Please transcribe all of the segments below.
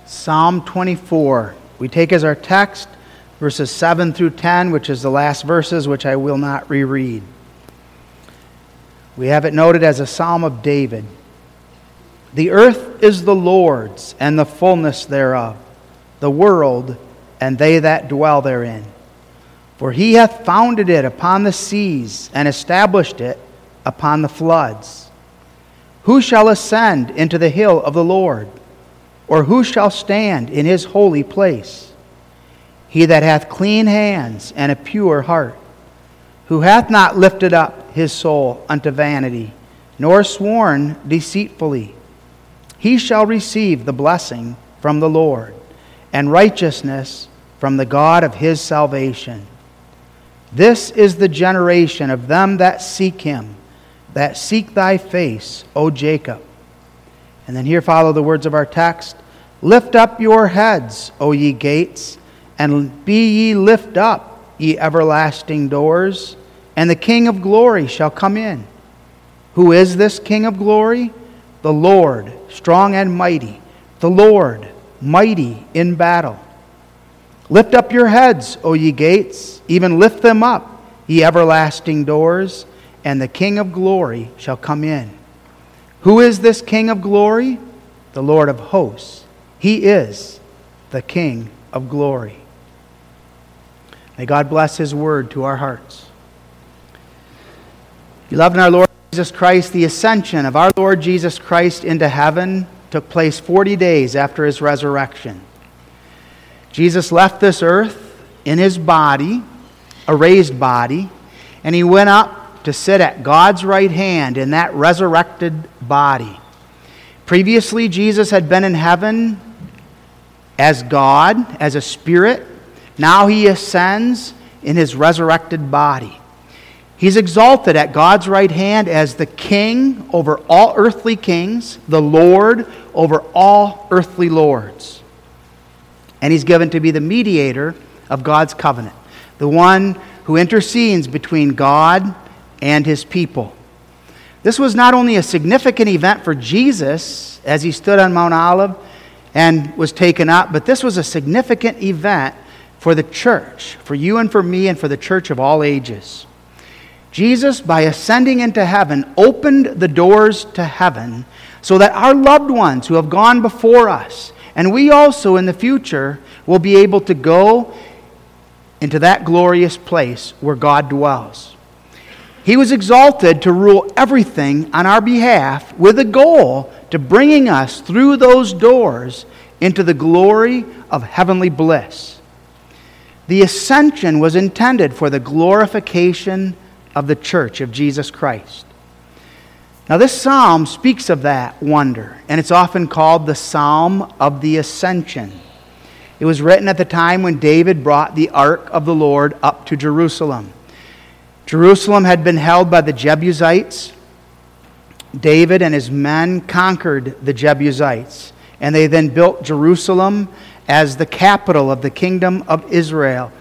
Psalm 24. We take as our text verses 7 through 10, which is the last verses, which I will not reread. We have it noted as a psalm of David. The earth is the Lord's, and the fullness thereof, the world, and they that dwell therein. For he hath founded it upon the seas, and established it upon the floods. Who shall ascend into the hill of the Lord? Or who shall stand in his holy place? He that hath clean hands and a pure heart, who hath not lifted up his soul unto vanity, nor sworn deceitfully. He shall receive the blessing from the Lord, and righteousness from the God of his salvation. This is the generation of them that seek him, that seek thy face, O Jacob. And then here follow the words of our text. Lift up your heads, O ye gates, and be ye lift up, ye everlasting doors, and the King of glory shall come in. Who is this King of glory? The Lord, strong and mighty, the Lord, mighty in battle. Lift up your heads, O ye gates, even lift them up, ye everlasting doors, and the King of glory shall come in. Who is this King of glory? The Lord of hosts. He is the King of glory. May God bless his word to our hearts. Beloved in our Lord Jesus Christ, the ascension of our Lord Jesus Christ into heaven took place 40 days after his resurrection. Jesus left this earth in his body, a raised body, and he went up to sit at God's right hand in that resurrected body. Previously, Jesus had been in heaven as God, as a spirit. Now he ascends in his resurrected body. He's exalted at God's right hand as the King over all earthly kings, the Lord over all earthly lords. And he's given to be the mediator of God's covenant, the one who intercedes between God and his people. This was not only a significant event for Jesus as he stood on Mount Olive and was taken up, but this was a significant event for the church, for you and for me and for the church of all ages. Jesus, by ascending into heaven, opened the doors to heaven so that our loved ones who have gone before us, and we also in the future, will be able to go into that glorious place where God dwells. He was exalted to rule everything on our behalf with a goal to bringing us through those doors into the glory of heavenly bliss. The ascension was intended for the glorification of the church of Jesus Christ. Now this psalm speaks of that wonder, and it's often called the Psalm of the Ascension. It was written at the time when David brought the ark of the Lord up to Jerusalem. Jerusalem had been held by the Jebusites. David and his men conquered the Jebusites, and they then built Jerusalem as the capital of the kingdom of Israel.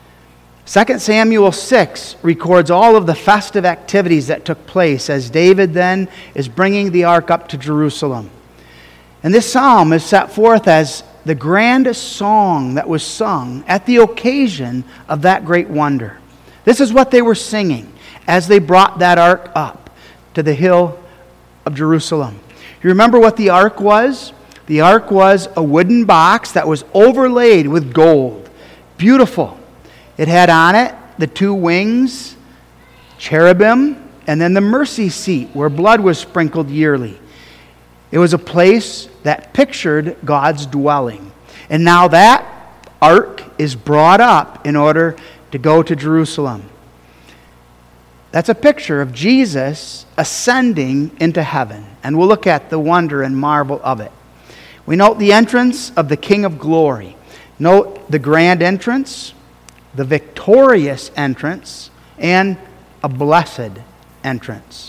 2 Samuel 6 records all of the festive activities that took place as David then is bringing the ark up to Jerusalem. And this psalm is set forth as the grandest song that was sung at the occasion of that great wonder. This is what they were singing as they brought that ark up to the hill of Jerusalem. You remember what the ark was? The ark was a wooden box that was overlaid with gold. Beautiful. It had on it the two wings, cherubim, and then the mercy seat where blood was sprinkled yearly. It was a place that pictured God's dwelling. And now that ark is brought up in order to go to Jerusalem. That's a picture of Jesus ascending into heaven. And we'll look at the wonder and marvel of it. We note the entrance of the King of glory. Note the grand entrance, the victorious entrance, and a blessed entrance.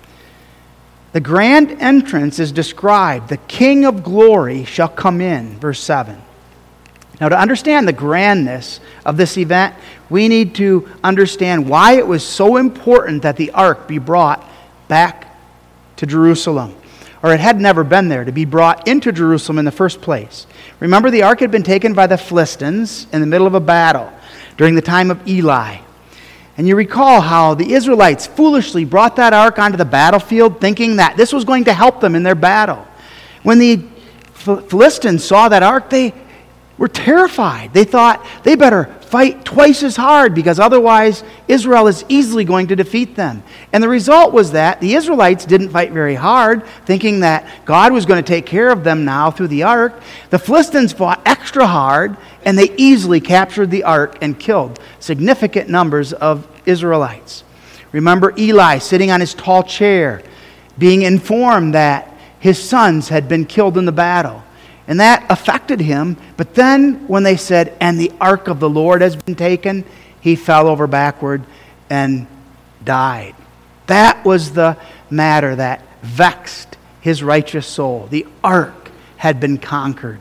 The grand entrance is described. The King of glory shall come in, verse 7. Now, to understand the grandness of this event, we need to understand why it was so important that the ark be brought back to Jerusalem. or it had never been there, to be brought into Jerusalem in the first place. Remember, the ark had been taken by the Philistines in the middle of a battle during the time of Eli. And you recall how the Israelites foolishly brought that ark onto the battlefield, thinking that this was going to help them in their battle. When the Philistines saw that ark, they were terrified. They thought they better fight twice as hard because otherwise Israel is easily going to defeat them. And the result was that the Israelites didn't fight very hard, thinking that God was going to take care of them now through the ark. The Philistines fought extra hard, and they easily captured the ark and killed significant numbers of Israelites. Remember Eli sitting on his tall chair, being informed that his sons had been killed in the battle. And that affected him. But then when they said, "And the ark of the Lord has been taken," he fell over backward and died. That was the matter that vexed his righteous soul. The ark had been conquered.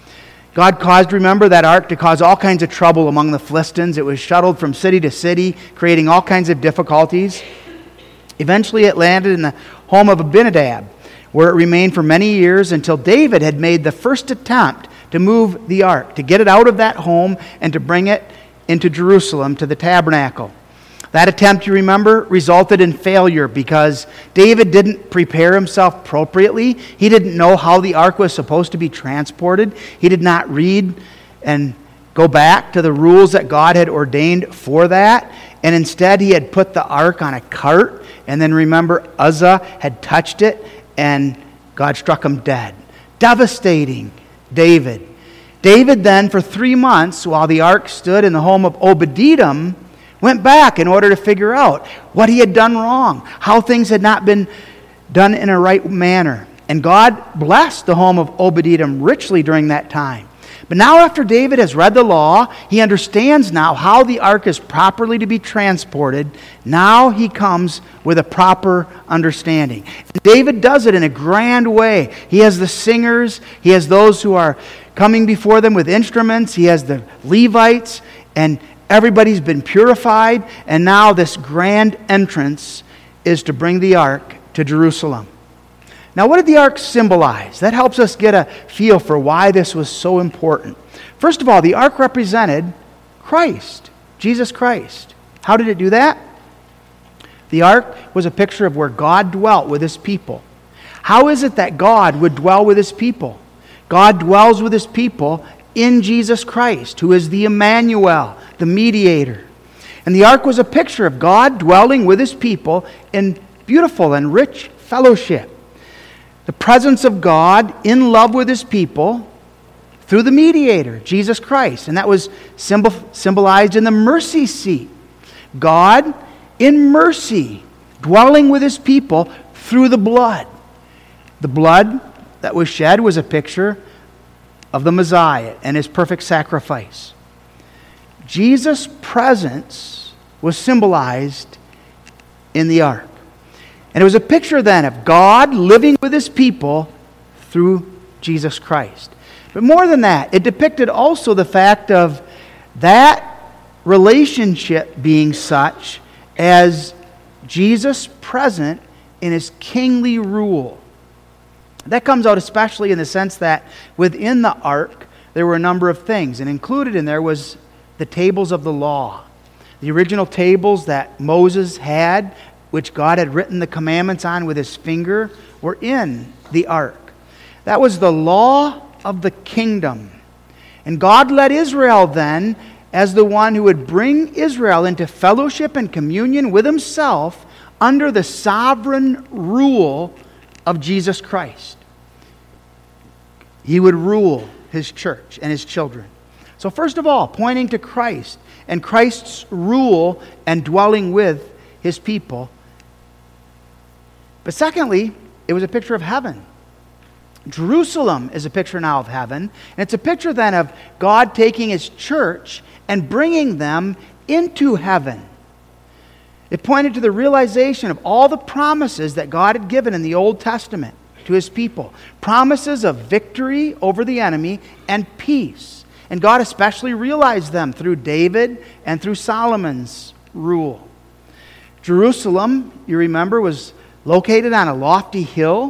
God caused, remember, that ark to cause all kinds of trouble among the Philistines. It was shuttled from city to city, creating all kinds of difficulties. Eventually it landed in the home of Abinadab, where it remained for many years until David had made the first attempt to move the ark, to get it out of that home and to bring it into Jerusalem to the tabernacle. That attempt, you remember, resulted in failure because David didn't prepare himself appropriately. He didn't know how the ark was supposed to be transported. He did not read and go back to the rules that God had ordained for that. And instead, he had put the ark on a cart. And then remember, Uzzah had touched it, and God struck him dead. Devastating David. David then, for 3 months, while the ark stood in the home of Obed-Edom, went back in order to figure out what he had done wrong, how things had not been done in a right manner. And God blessed the home of Obed-Edom richly during that time. But now after David has read the law, he understands now how the ark is properly to be transported. Now he comes with a proper understanding. And David does it in a grand way. He has the singers. He has those who are coming before them with instruments. He has the Levites. And everybody's been purified. And now this grand entrance is to bring the ark to Jerusalem. Now, what did the ark symbolize? That helps us get a feel for why this was so important. First of all, the ark represented Christ, Jesus Christ. How did it do that? The ark was a picture of where God dwelt with His people. How is it that God would dwell with His people? God dwells with His people in Jesus Christ, who is the Emmanuel, the mediator. And the ark was a picture of God dwelling with His people in beautiful and rich fellowship. The presence of God in love with His people through the mediator, Jesus Christ. And that was symbolized in the mercy seat. God in mercy, dwelling with His people through the blood. The blood that was shed was a picture of the Messiah and His perfect sacrifice. Jesus' presence was symbolized in the ark. And it was a picture then of God living with His people through Jesus Christ. But more than that, it depicted also the fact of that relationship being such as Jesus present in His kingly rule. That comes out especially in the sense that within the ark there were a number of things, and included in there was the tables of the law. The original tables that Moses had, which God had written the commandments on with His finger, were in the ark. That was the law of the kingdom. And God led Israel then as the one who would bring Israel into fellowship and communion with Himself under the sovereign rule of Jesus Christ. He would rule His church and His children. So first of all, pointing to Christ and Christ's rule and dwelling with His people. But secondly, it was a picture of heaven. Jerusalem is a picture now of heaven. And it's a picture then of God taking His church and bringing them into heaven. It pointed to the realization of all the promises that God had given in the Old Testament to His people. Promises of victory over the enemy and peace. And God especially realized them through David and through Solomon's rule. Jerusalem, you remember, was located on a lofty hill,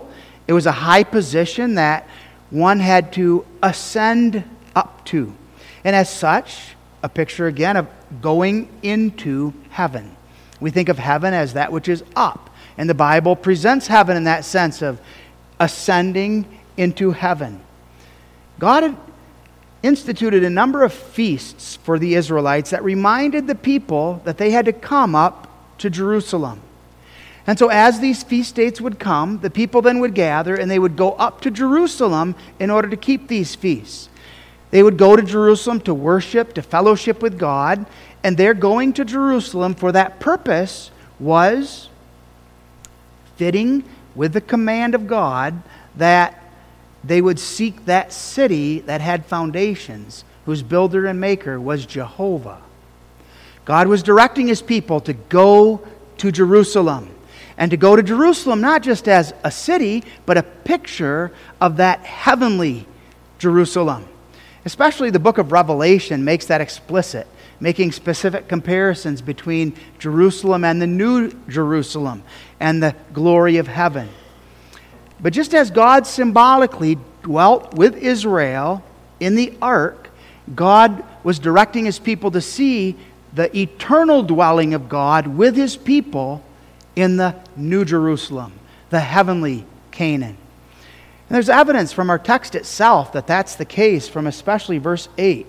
It was a high position that one had to ascend up to. And as such, a picture again of going into heaven. We think of heaven as that which is up. And the Bible presents heaven in that sense of ascending into heaven. God had instituted a number of feasts for the Israelites that reminded the people that they had to come up to Jerusalem. And so as these feast dates would come, the people then would gather and they would go up to Jerusalem in order to keep these feasts. They would go to Jerusalem to worship, to fellowship with God, and their going to Jerusalem for that purpose was fitting with the command of God that they would seek that city that had foundations, whose builder and maker was Jehovah. God was directing His people to go to Jerusalem. And to go to Jerusalem not just as a city, but a picture of that heavenly Jerusalem. Especially the book of Revelation makes that explicit, making specific comparisons between Jerusalem and the New Jerusalem and the glory of heaven. But just as God symbolically dwelt with Israel in the ark, God was directing His people to see the eternal dwelling of God with His people in the New Jerusalem, the heavenly Canaan. And there's evidence from our text itself that that's the case, from especially verse 8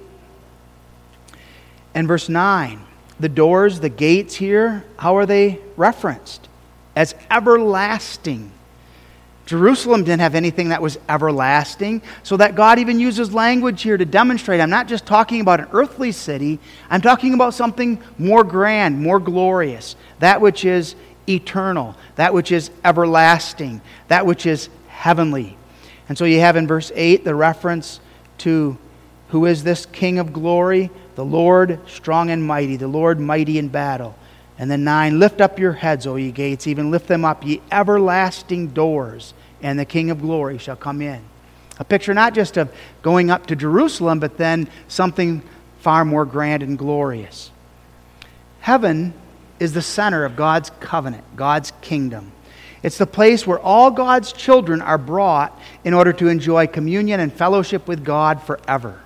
and verse 9. The doors, the gates here, how are they referenced? As everlasting. Jerusalem didn't have anything that was everlasting, so that God even uses language here to demonstrate I'm not just talking about an earthly city, I'm talking about something more grand, more glorious, that which is eternal, that which is everlasting, that which is heavenly. And so you have in verse 8 the reference to who is this King of glory? The Lord strong and mighty, the Lord mighty in battle. And then 9, lift up your heads, O ye gates, even lift them up, ye everlasting doors, and the King of glory shall come in. A picture not just of going up to Jerusalem, but then something far more grand and glorious. Heaven is the center of God's covenant, God's kingdom. It's the place where all God's children are brought in order to enjoy communion and fellowship with God forever.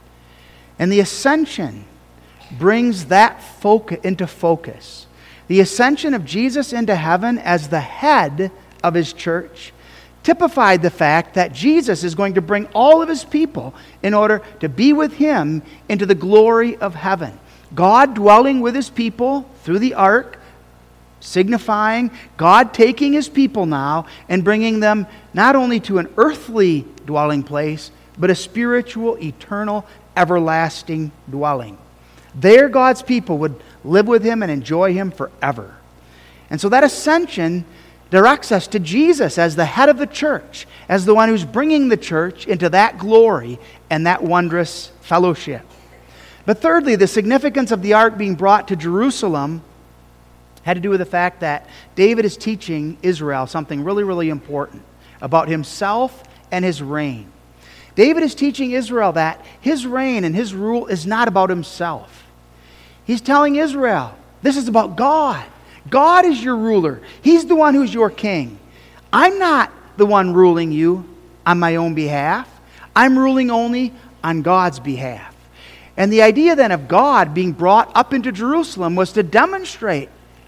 And the ascension brings that into focus. The ascension of Jesus into heaven as the head of His church typified the fact that Jesus is going to bring all of His people in order to be with Him into the glory of heaven. God dwelling with His people through the ark, signifying God taking His people now and bringing them not only to an earthly dwelling place, but a spiritual, eternal, everlasting dwelling. There God's people would live with Him and enjoy Him forever. And so that ascension directs us to Jesus as the head of the church, as the one who's bringing the church into that glory and that wondrous fellowship. But thirdly, the significance of the ark being brought to Jerusalem had to do with the fact that David is teaching Israel something really, really important about himself and his reign. David is teaching Israel that his reign and his rule is not about himself. He's telling Israel, this is about God. God is your ruler. He's the one who's your king. I'm not the one ruling you on my own behalf. I'm ruling only on God's behalf. And the idea then of God being brought up into Jerusalem was to demonstrate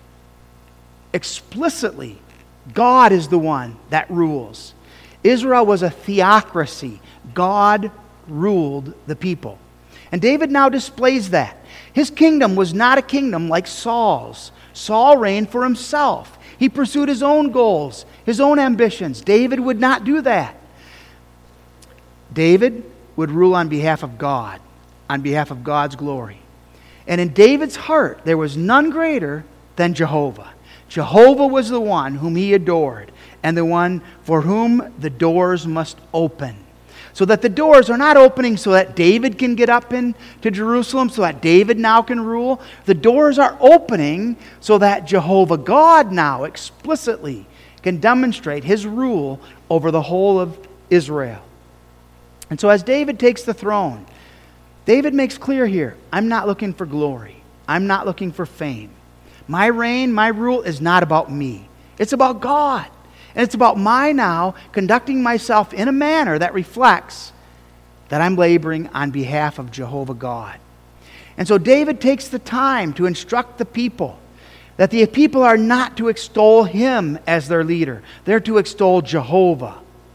explicitly God is the one that rules. Israel was a theocracy. God ruled the people. And David now displays that. His kingdom was not a kingdom like Saul's. Saul reigned for himself. He pursued his own goals, his own ambitions. David would not do that. David would rule on behalf of God, on behalf of God's glory. And in David's heart, there was none greater than Jehovah. Jehovah was the one whom he adored, and the one for whom the doors must open. So that the doors are not opening so that David can get up into Jerusalem, so that David now can rule. The doors are opening so that Jehovah God now explicitly can demonstrate His rule over the whole of Israel. And so as David takes the throne, David makes clear here, I'm not looking for glory. I'm not looking for fame. My reign, my rule is not about me. It's about God. And it's about my now conducting myself in a manner that reflects that I'm laboring on behalf of Jehovah God. And so David takes the time to instruct the people that the people are not to extol him as their leader. They're to extol Jehovah.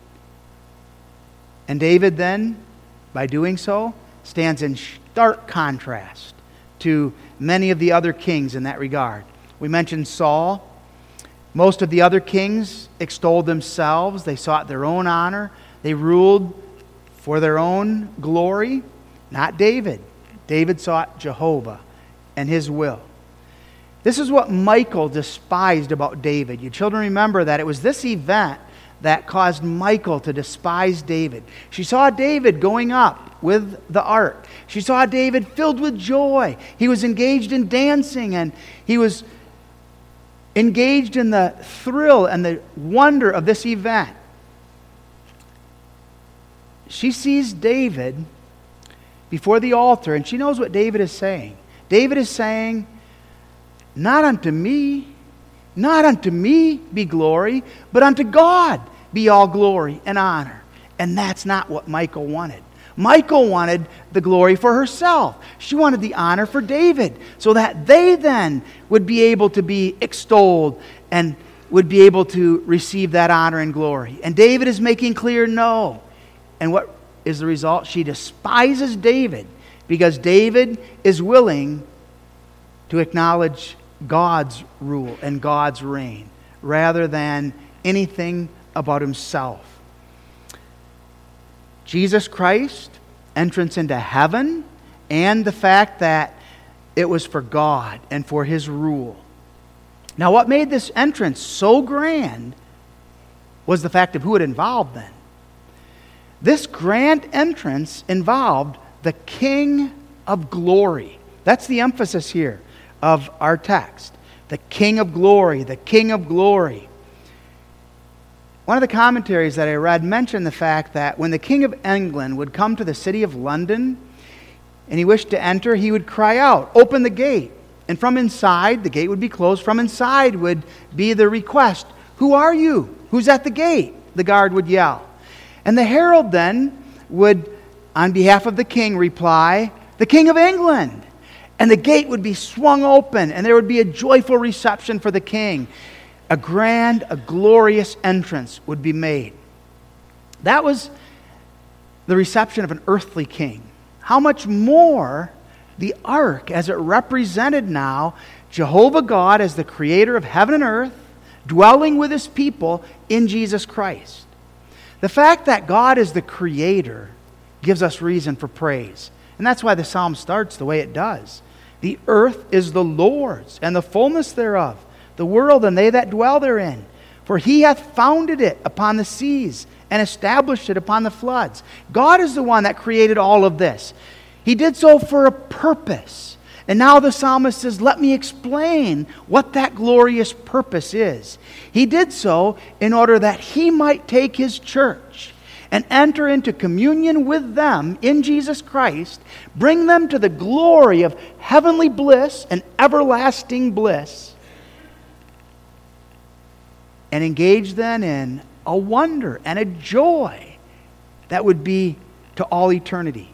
And David then, by doing so, stands in stark contrast to many of the other kings in that regard. We mentioned Saul. Most of the other kings extolled themselves. They sought their own honor. They ruled for their own glory. Not David. David sought Jehovah and his will. This is what Michal despised about David. You children remember that it was this event that caused Michal to despise David. She saw David going up with the ark. She saw David filled with joy. He was engaged in dancing, and he was engaged in the thrill and the wonder of this event. She sees David before the altar, and she knows what David is saying. David is saying, not unto me be glory, but unto God be all glory and honor. And that's not what Michal wanted. Michal wanted the glory for herself. She wanted the honor for David, so that they then would be able to be extolled and would be able to receive that honor and glory. And David is making clear no. And what is the result? She despises David because David is willing to acknowledge God's rule and God's reign rather than anything about himself. Jesus Christ, entrance into heaven, and the fact that it was for God and for his rule. Now, what made this entrance so grand was the fact of who it involved then. This grand entrance involved the King of Glory. That's the emphasis here of our text. The King of Glory, the King of Glory. One of the commentaries that I read mentioned the fact that when the King of England would come to the city of London and he wished to enter, he would cry out, "Open the gate." And from inside, the gate would be closed. From inside would be the request, "Who are you? Who's at the gate?" The guard would yell. And the herald then would, on behalf of the king, reply, "The King of England." And the gate would be swung open, and there would be a joyful reception for the king. A grand, a glorious entrance would be made. That was the reception of an earthly king. How much more the ark, as it represented now Jehovah God as the creator of heaven and earth, dwelling with his people in Jesus Christ. The fact that God is the creator gives us reason for praise. And that's why the psalm starts the way it does. The earth is the Lord's, and the fullness thereof, the world and they that dwell therein. For he hath founded it upon the seas, and established it upon the floods. God is the one that created all of this. He did so for a purpose. And now the psalmist says, let me explain what that glorious purpose is. He did so in order that he might take his church and enter into communion with them in Jesus Christ, bring them to the glory of heavenly bliss and everlasting bliss, and engage then in a wonder and a joy that would be to all eternity.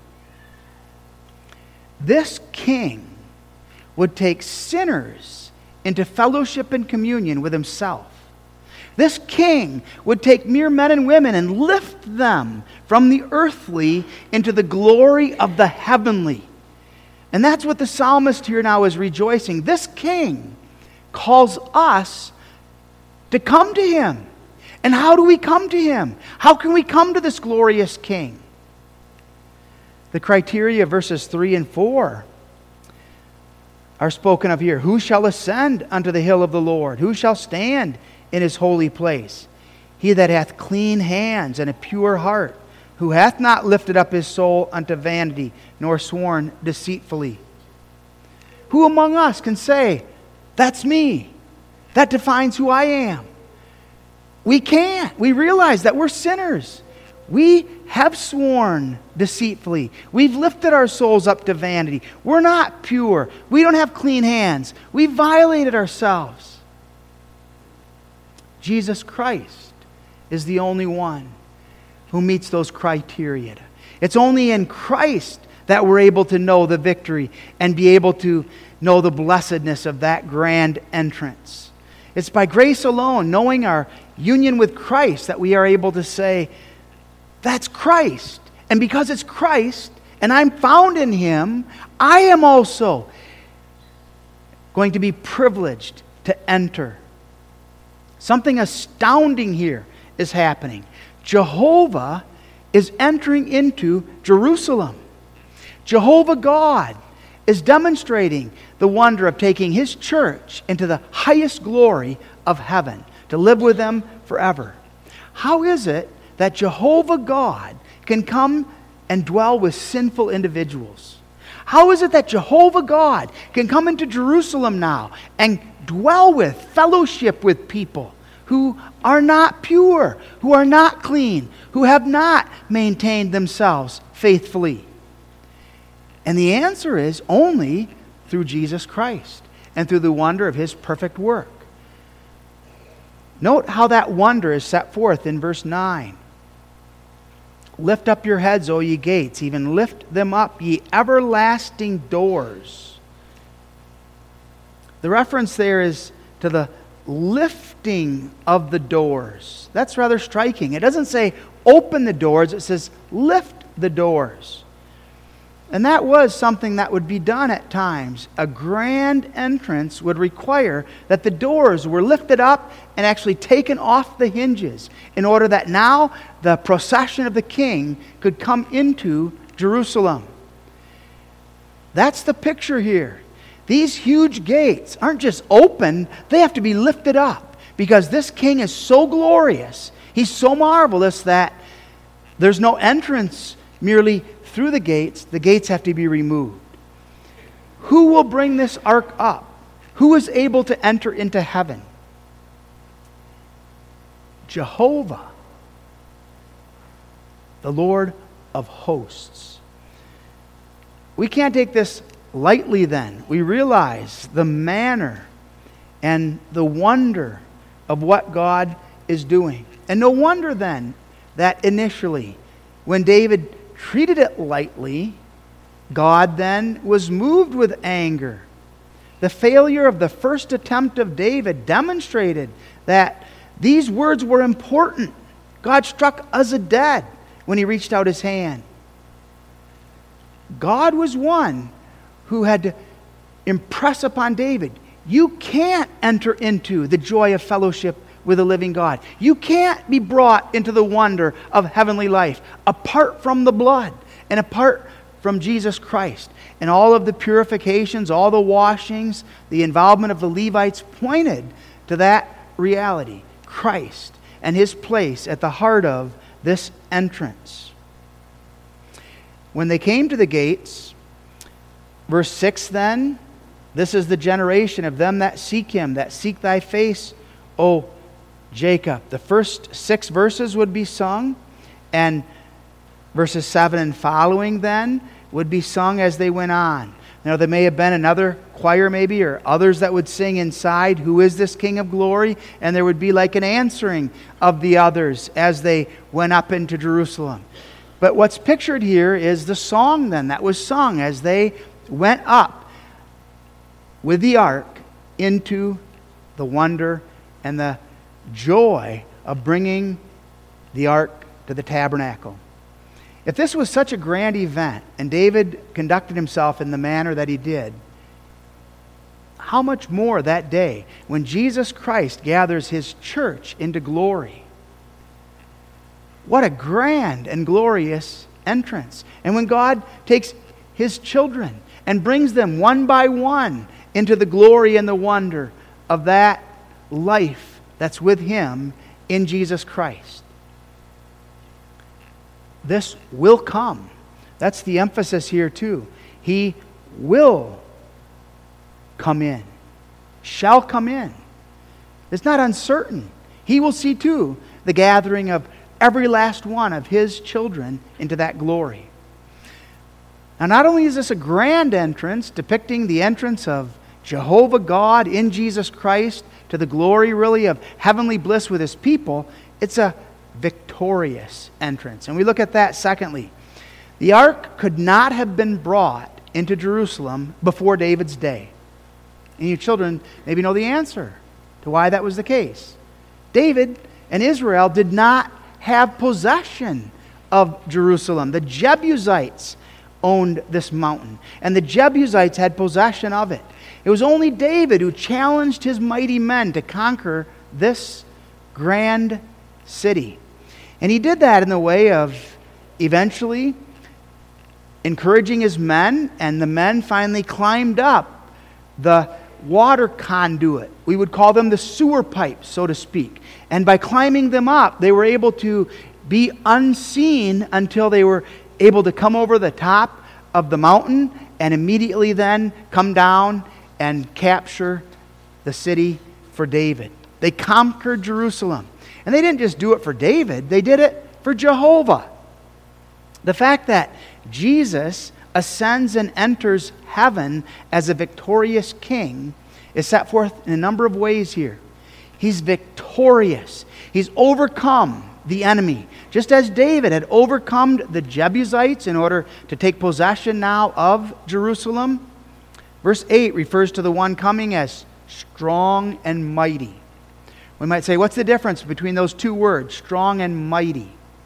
This king would take sinners into fellowship and communion with himself. This king would take mere men and women and lift them from the earthly into the glory of the heavenly. And that's what the psalmist here now is rejoicing. This king calls us to come to him. And how do we come to him? How can we come to this glorious king? The criteria of verses 3 and 4 are spoken of here. Who shall ascend unto the hill of the Lord? Who shall stand in his holy place? He that hath clean hands and a pure heart, who hath not lifted up his soul unto vanity, nor sworn deceitfully. Who among us can say, that's me? That defines who I am. We can't. We realize that we're sinners. We have sworn deceitfully. We've lifted our souls up to vanity. We're not pure. We don't have clean hands. We've violated ourselves. Jesus Christ is the only one who meets those criteria. It's only in Christ that we're able to know the victory and be able to know the blessedness of that grand entrance. It's by grace alone, knowing our union with Christ, that we are able to say, that's Christ. And because it's Christ, and I'm found in Him, I am also going to be privileged to enter. Something astounding here is happening. Jehovah is entering into Jerusalem. Jehovah God is demonstrating the wonder of taking His church into the highest glory of heaven, to live with them forever. How is it that Jehovah God can come and dwell with sinful individuals? How is it that Jehovah God can come into Jerusalem now and dwell with, fellowship with people who are not pure, who are not clean, who have not maintained themselves faithfully? And the answer is only through Jesus Christ and through the wonder of His perfect work. Note how that wonder is set forth in verse 9. Lift up your heads, O ye gates, even lift them up, ye everlasting doors. The reference there is to the lifting of the doors. That's rather striking. It doesn't say open the doors, it says lift the doors. And that was something that would be done at times. A grand entrance would require that the doors were lifted up and actually taken off the hinges in order that now the procession of the king could come into Jerusalem. That's the picture here. These huge gates aren't just open, they have to be lifted up because this king is so glorious, he's so marvelous that there's no entrance merely through the gates have to be removed. Who will bring this ark up? Who is able to enter into heaven? Jehovah, the Lord of hosts. We can't take this lightly then. We realize the manner and the wonder of what God is doing. And no wonder then that initially, when David treated it lightly, God then was moved with anger. The failure of the first attempt of David demonstrated that these words were important. God struck Uzzah dead when He reached out His hand. God was one who had to impress upon David, you can't enter into the joy of fellowship with the living God. You can't be brought into the wonder of heavenly life apart from the blood and apart from Jesus Christ. And all of the purifications, all the washings, the involvement of the Levites pointed to that reality, Christ and His place at the heart of this entrance. When they came to the gates, verse 6 then, this is the generation of them that seek Him, that seek Thy face, O Jacob. The first 6 verses would be sung, and verses 7 and following then would be sung as they went on. Now there may have been another choir maybe, or others that would sing inside, who is this King of Glory? And there would be like an answering of the others as they went up into Jerusalem. But what's pictured here is the song then that was sung as they went up with the ark into the wonder and the joy of bringing the ark to the tabernacle. If this was such a grand event and David conducted himself in the manner that he did, how much more that day when Jesus Christ gathers His church into glory? What a grand and glorious entrance. And when God takes His children and brings them one by one into the glory and the wonder of that life that's with Him in Jesus Christ. This will come. That's the emphasis here too. He will come in. Shall come in. It's not uncertain. He will see too the gathering of every last one of His children into that glory. Now not only is this a grand entrance depicting the entrance of Jehovah God in Jesus Christ to the glory really of heavenly bliss with His people, it's a victorious entrance. And we look at that secondly. The ark could not have been brought into Jerusalem before David's day. And you children maybe know the answer to why that was the case. David and Israel did not have possession of Jerusalem. The Jebusites owned this mountain, and the Jebusites had possession of it. It was only David who challenged his mighty men to conquer this grand city. And he did that in the way of eventually encouraging his men, and the men finally climbed up the water conduit. We would call them the sewer pipes, so to speak. And by climbing them up, they were able to be unseen until they were able to come over the top of the mountain and immediately then come down and capture the city for David. They conquered Jerusalem. And they didn't just do it for David, they did it for Jehovah. The fact that Jesus ascends and enters heaven as a victorious king is set forth in a number of ways here. He's victorious. He's overcome the enemy. Just as David had overcome the Jebusites in order to take possession now of Jerusalem. Verse 8 refers to the one coming as strong and mighty. We might say, what's the difference between those two words, strong and mighty?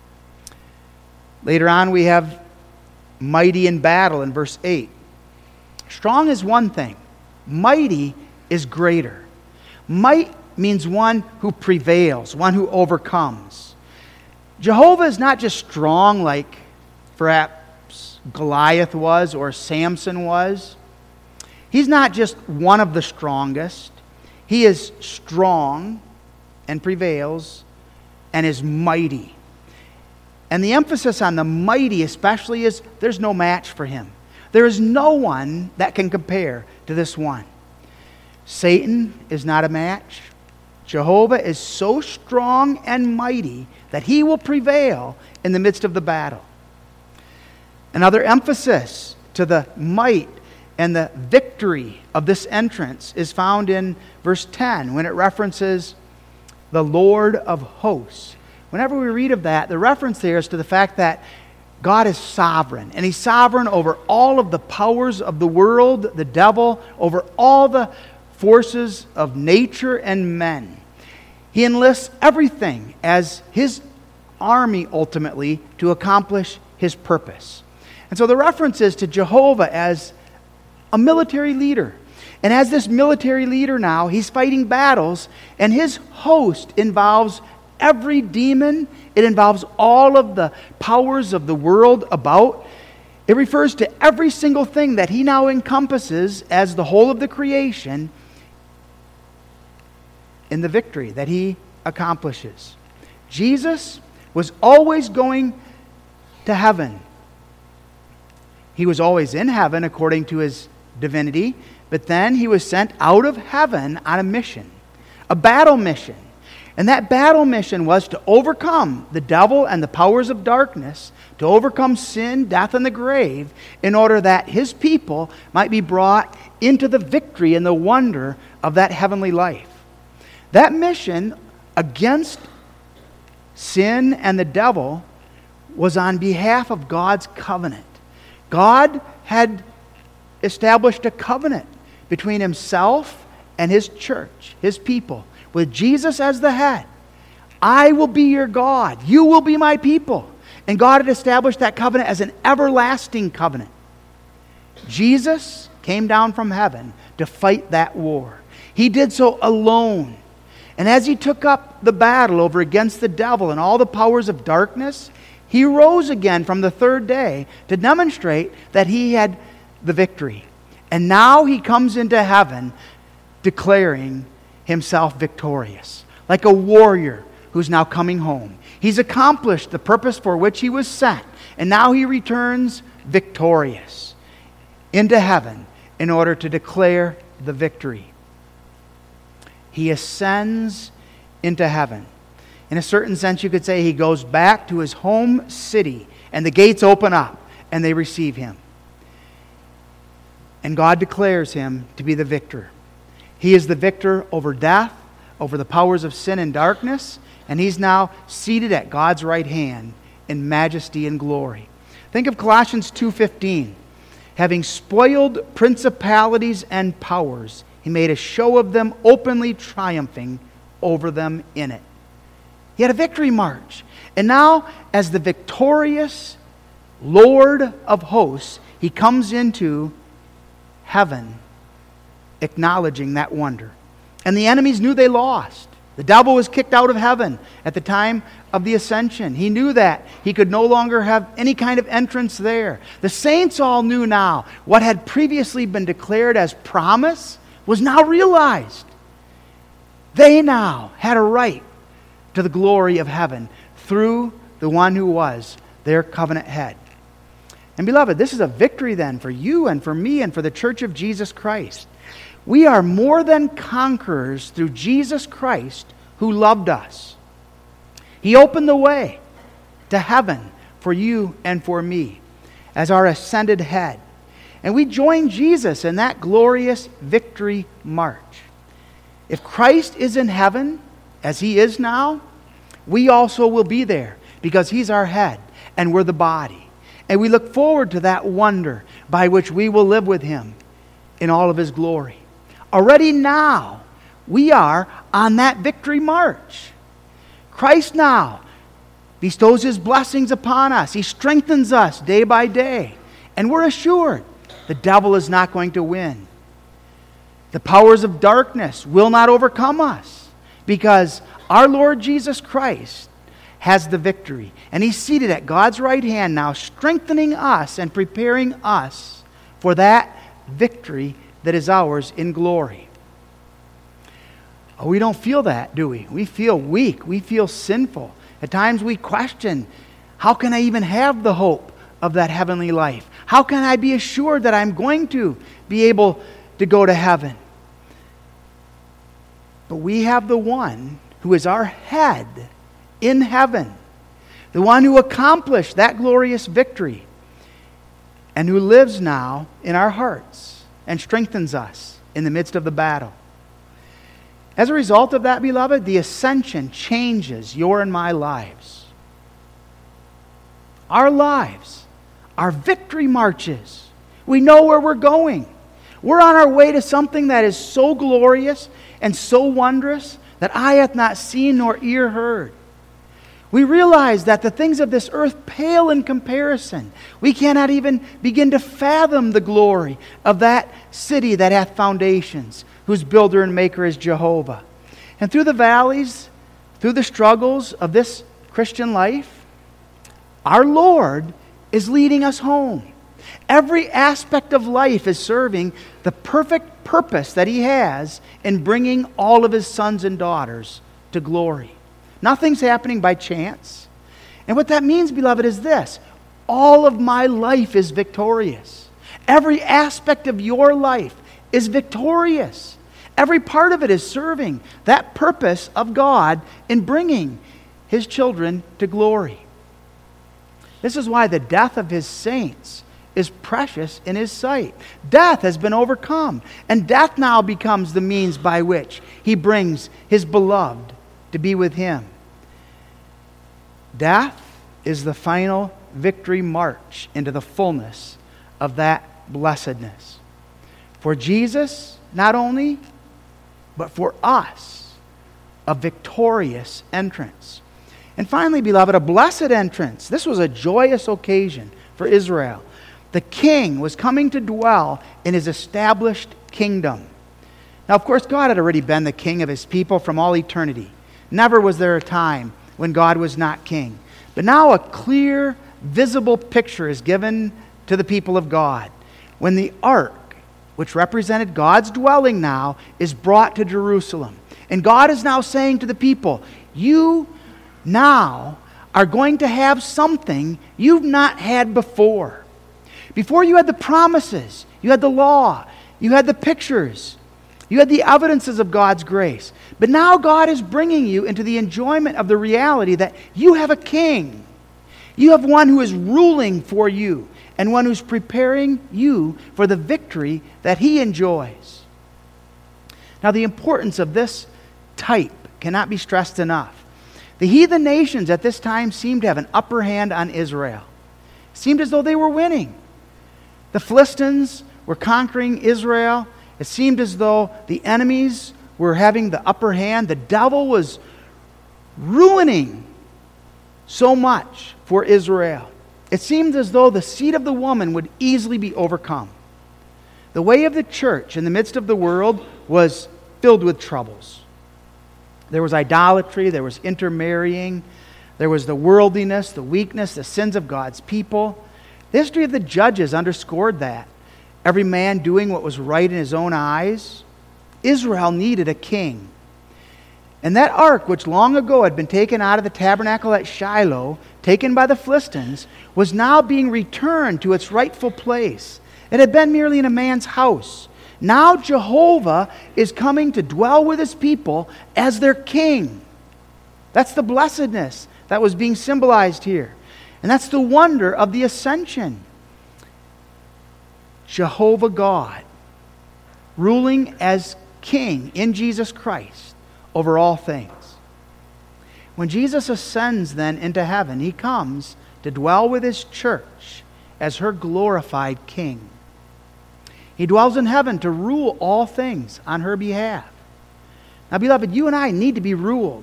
Later on we have mighty in battle in verse 8. Strong is one thing. Mighty is greater. Might means one who prevails, one who overcomes. Jehovah is not just strong like perhaps Goliath was or Samson was. He's not just one of the strongest. He is strong and prevails and is mighty. And the emphasis on the mighty especially is there's no match for him. There is no one that can compare to this one. Satan is not a match. Jehovah is so strong and mighty that he will prevail in the midst of the battle. Another emphasis to the might and the victory of this entrance is found in verse 10 when it references the Lord of hosts. Whenever we read of that, the reference there is to the fact that God is sovereign, and He's sovereign over all of the powers of the world, the devil, over all the forces of nature and men. He enlists everything as His army ultimately to accomplish His purpose. And so the reference is to Jehovah as a military leader. And as this military leader now, He's fighting battles, and His host involves every demon. It involves all of the powers of the world about. It refers to every single thing that He now encompasses as the whole of the creation in the victory that He accomplishes. Jesus was always going to heaven. He was always in heaven according to His divinity, but then He was sent out of heaven on a mission, a battle mission. And that battle mission was to overcome the devil and the powers of darkness, to overcome sin, death, and the grave, in order that His people might be brought into the victory and the wonder of that heavenly life. That mission against sin and the devil was on behalf of God's covenant. God had established a covenant between Himself and His church, His people, with Jesus as the head. I will be your God. You will be my people. And God had established that covenant as an everlasting covenant. Jesus came down from heaven to fight that war. He did so alone. And as He took up the battle over against the devil and all the powers of darkness, He rose again from the third day to demonstrate that He had the victory. And now He comes into heaven declaring Himself victorious, like a warrior who's now coming home. He's accomplished the purpose for which He was sent, and now He returns victorious into heaven in order to declare the victory. He ascends into heaven. In a certain sense, you could say He goes back to His home city, and the gates open up, and they receive Him. And God declares Him to be the victor. He is the victor over death, over the powers of sin and darkness, and he's now seated at God's right hand in majesty and glory. Think of Colossians 2:15. Having spoiled principalities and powers, he made a show of them, openly triumphing over them in it. He had a victory march. And now, as the victorious Lord of hosts, he comes into heaven, acknowledging that wonder. And the enemies knew they lost. The devil was kicked out of heaven at the time of the ascension. He knew that. He could no longer have any kind of entrance there. The saints all knew now what had previously been declared as promise was now realized. They now had a right to the glory of heaven through the one who was their covenant head. And beloved, this is a victory then for you and for me and for the church of Jesus Christ. We are more than conquerors through Jesus Christ who loved us. He opened the way to heaven for you and for me as our ascended head. And we join Jesus in that glorious victory march. If Christ is in heaven, as he is now, we also will be there because he's our head and we're the body. And we look forward to that wonder by which we will live with him in all of his glory. Already now, we are on that victory march. Christ now bestows his blessings upon us. He strengthens us day by day. And we're assured the devil is not going to win. The powers of darkness will not overcome us because our Lord Jesus Christ has the victory. And he's seated at God's right hand now, strengthening us and preparing us for that victory that is ours in glory. Oh, we don't feel that, do we? We feel weak. We feel sinful. At times we question, how can I even have the hope of that heavenly life? How can I be assured that I'm going to be able to go to heaven? But we have the one who is our head in heaven, the one who accomplished that glorious victory and who lives now in our hearts and strengthens us in the midst of the battle. As a result of that, beloved, the ascension changes your and my lives. Our lives, our victory marches. We know where we're going. We're on our way to something that is so glorious and so wondrous that eye hath not seen nor ear heard. We realize that the things of this earth pale in comparison. We cannot even begin to fathom the glory of that city that hath foundations, whose builder and maker is Jehovah. And through the valleys, through the struggles of this Christian life, our Lord is leading us home. Every aspect of life is serving the perfect purpose that he has in bringing all of his sons and daughters to glory. Nothing's happening by chance. And what that means, beloved, is this: all of my life is victorious. Every aspect of your life is victorious. Every part of it is serving that purpose of God in bringing his children to glory. This is why the death of his saints is precious in his sight. Death has been overcome, and death now becomes the means by which he brings his beloved to be with him. Death is the final victory march into the fullness of that blessedness. For Jesus, not only, but for us, a victorious entrance. And finally, beloved, a blessed entrance. This was a joyous occasion for Israel. The king was coming to dwell in his established kingdom. Now, of course, God had already been the king of his people from all eternity. Never was there a time when God was not king. But now a clear, visible picture is given to the people of God when the ark, which represented God's dwelling now, is brought to Jerusalem. And God is now saying to the people, you now are going to have something you've not had before. Before you had the promises, you had the law, you had the pictures, you had the evidences of God's grace. But now God is bringing you into the enjoyment of the reality that you have a king. You have one who is ruling for you and one who's preparing you for the victory that he enjoys. Now, the importance of this type cannot be stressed enough. The heathen nations at this time seemed to have an upper hand on Israel. It seemed as though they were winning. The Philistines were conquering Israel. It seemed as though the enemies were having the upper hand. The devil was ruining so much for Israel. It seemed as though the seed of the woman would easily be overcome. The way of the church in the midst of the world was filled with troubles. There was idolatry, there was intermarrying, there was the worldliness, the weakness, the sins of God's people. The history of the judges underscored that. Every man doing what was right in his own eyes. Israel needed a king. And that ark, which long ago had been taken out of the tabernacle at Shiloh, taken by the Philistines, was now being returned to its rightful place. It had been merely in a man's house. Now Jehovah is coming to dwell with his people as their king. That's the blessedness that was being symbolized here. And that's the wonder of the ascension. Jehovah God, ruling as king in Jesus Christ over all things. When Jesus ascends then into heaven, he comes to dwell with his church as her glorified king. He dwells in heaven to rule all things on her behalf. Now, beloved, you and I need to be ruled.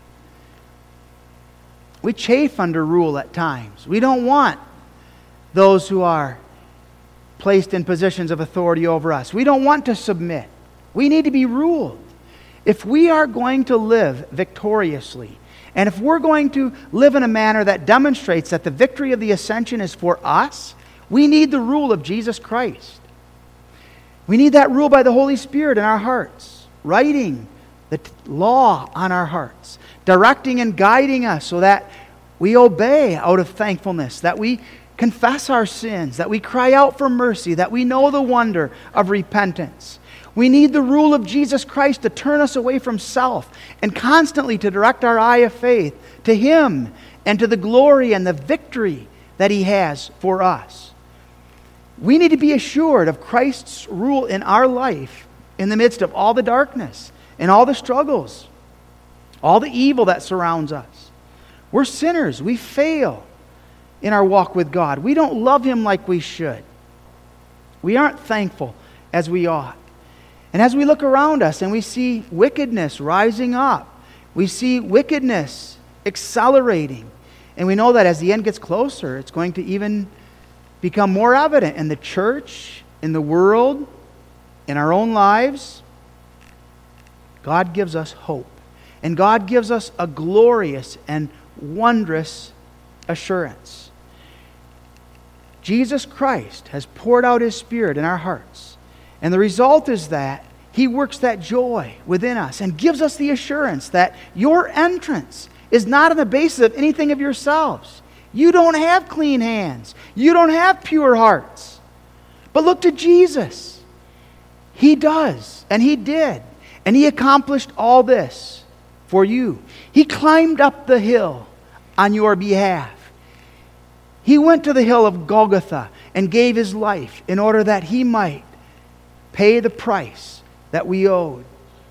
We chafe under rule at times. We don't want those who are placed in positions of authority over us. We don't want to submit. We need to be ruled. If we are going to live victoriously, and if we're going to live in a manner that demonstrates that the victory of the ascension is for us, we need the rule of Jesus Christ. We need that rule by the Holy Spirit in our hearts, writing the law on our hearts, directing and guiding us so that we obey out of thankfulness, that we confess our sins, that we cry out for mercy, that we know the wonder of repentance. We need the rule of Jesus Christ to turn us away from self and constantly to direct our eye of faith to Him and to the glory and the victory that He has for us. We need to be assured of Christ's rule in our life in the midst of all the darkness and all the struggles, all the evil that surrounds us. We're sinners. We fail in our walk with God. We don't love Him like we should. We aren't thankful as we ought. And as we look around us and we see wickedness rising up, we see wickedness accelerating, and we know that as the end gets closer, it's going to even become more evident in the church, in the world, in our own lives. God gives us hope. And God gives us a glorious and wondrous assurance. Jesus Christ has poured out His Spirit in our hearts. And the result is that He works that joy within us and gives us the assurance that your entrance is not on the basis of anything of yourselves. You don't have clean hands. You don't have pure hearts. But look to Jesus. He does, and He did. And He accomplished all this for you. He climbed up the hill on your behalf. He went to the hill of Golgotha and gave His life in order that He might pay the price that we owed.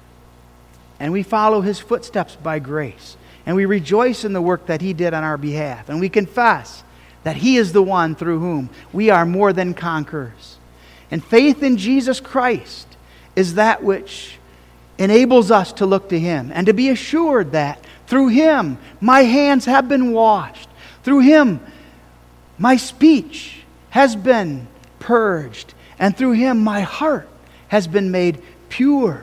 And we follow His footsteps by grace. And we rejoice in the work that He did on our behalf. And we confess that He is the one through whom we are more than conquerors. And faith in Jesus Christ is that which enables us to look to Him and to be assured that through Him my hands have been washed. Through Him my speech has been purged. And through Him my heart has been made pure.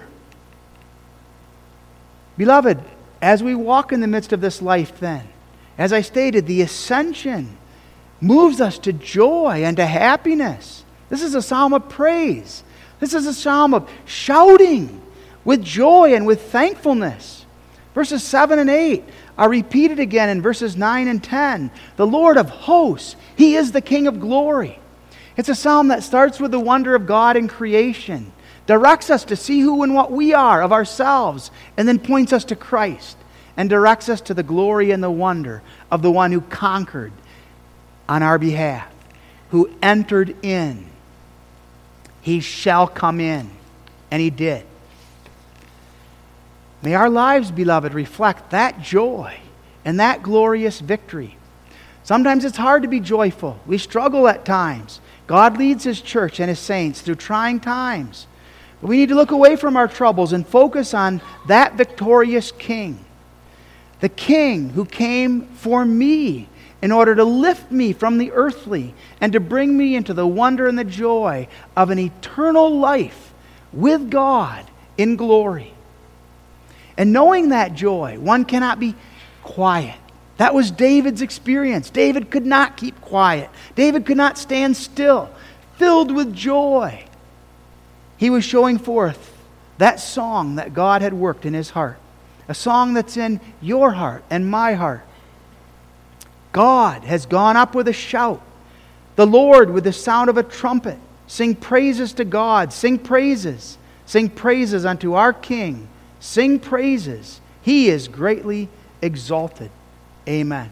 Beloved, as we walk in the midst of this life then, as I stated, the ascension moves us to joy and to happiness. This is a psalm of praise. This is a psalm of shouting with joy and with thankfulness. Verses 7 and 8 are repeated again in verses 9 and 10. The Lord of hosts, He is the King of glory. It's a psalm that starts with the wonder of God in creation, directs us to see who and what we are of ourselves, and then points us to Christ and directs us to the glory and the wonder of the one who conquered on our behalf, who entered in. He shall come in. And He did. May our lives, beloved, reflect that joy in that glorious victory. Sometimes it's hard to be joyful. We struggle at times. God leads His church and His saints through trying times. But we need to look away from our troubles and focus on that victorious King. The King who came for me in order to lift me from the earthly and to bring me into the wonder and the joy of an eternal life with God in glory. And knowing that joy, one cannot be quiet. That was David's experience. David could not keep quiet. David could not stand still, filled with joy. He was showing forth that song that God had worked in his heart, a song that's in your heart and my heart. God has gone up with a shout, the Lord with the sound of a trumpet. Sing praises to God, sing praises. Sing praises unto our King. Sing praises. He is greatly exalted. Amen.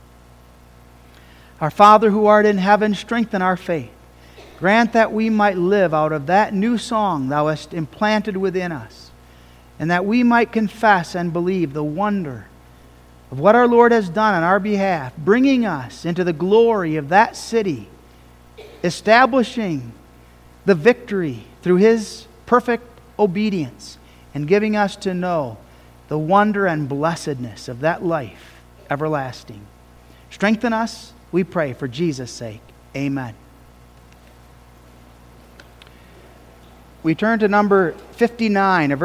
Our Father who art in heaven, strengthen our faith. Grant that we might live out of that new song Thou hast implanted within us, and that we might confess and believe the wonder of what our Lord has done on our behalf, bringing us into the glory of that city, establishing the victory through His perfect obedience, and giving us to know the wonder and blessedness of that life everlasting. Strengthen us, we pray, for Jesus' sake. Amen. We turn to number 59.